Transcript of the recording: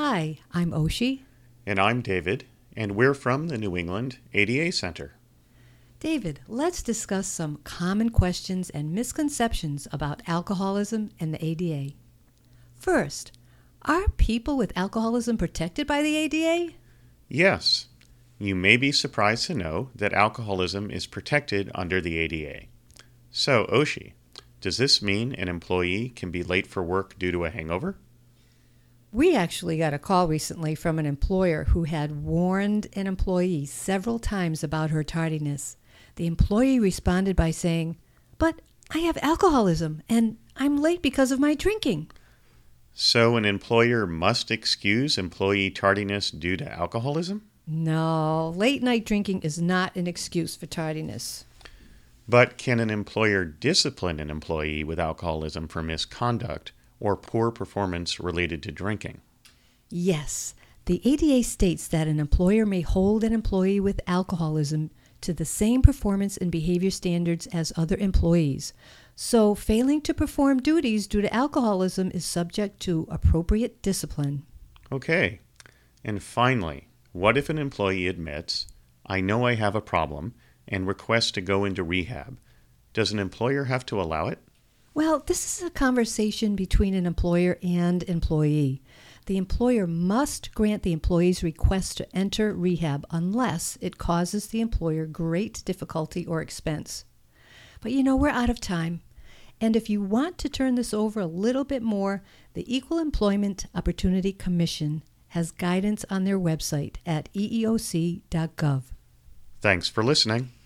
Hi, I'm Oshi. And I'm David, and we're from the New England ADA Center. David, let's discuss some common questions and misconceptions about alcoholism and the ADA. First, are people with alcoholism protected by the ADA? Yes, you may be surprised to know that alcoholism is protected under the ADA. So, Oshi, does this mean an employee can be late for work due to a hangover? We actually got a call recently from an employer who had warned an employee several times about her tardiness. The employee responded by saying, "But I have alcoholism and I'm late because of my drinking." So, an employer must excuse employee tardiness due to alcoholism? No, late night drinking is not an excuse for tardiness. But can an employer discipline an employee with alcoholism for misconduct or poor performance related to drinking? Yes, the ADA states that an employer may hold an employee with alcoholism to the same performance and behavior standards as other employees. So, failing to perform duties due to alcoholism is subject to appropriate discipline. Okay. And finally, what if an employee admits, "I know I have a problem," and requests to go into rehab? Does an employer have to allow it? Well, this is a conversation between an employer and employee. The employer must grant the employee's request to enter rehab unless it causes the employer great difficulty or expense. But we're out of time. And if you want to turn this over a little bit more, the Equal Employment Opportunity Commission has guidance on their website at eeoc.gov. Thanks for listening.